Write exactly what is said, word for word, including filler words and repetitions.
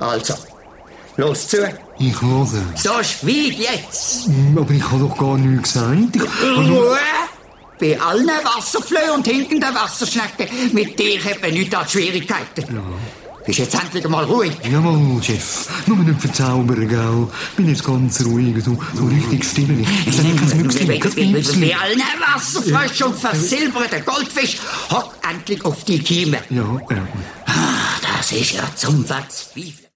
Also, los zu. Ich höre. So, schweig jetzt. Aber ich habe doch gar nichts gesagt. Ich... Ruhe! Bei allen Wasserflöhen und hinkenden Wasserschnecken, mit dir hat man nichts an Schwierigkeiten. Ja. Bist jetzt endlich mal ruhig? Jawohl, Chef. Nur nicht verzaubern, gell? Bin jetzt ganz ruhig, so, so richtig stimmig. Ich sage kein Müchschen, kein Piepschen. Bei allen Wasserfrösch und versilberten Goldfisch, hock endlich auf die Kiemen. Ja, ja. Ah, das ist ja zum Verzweifeln.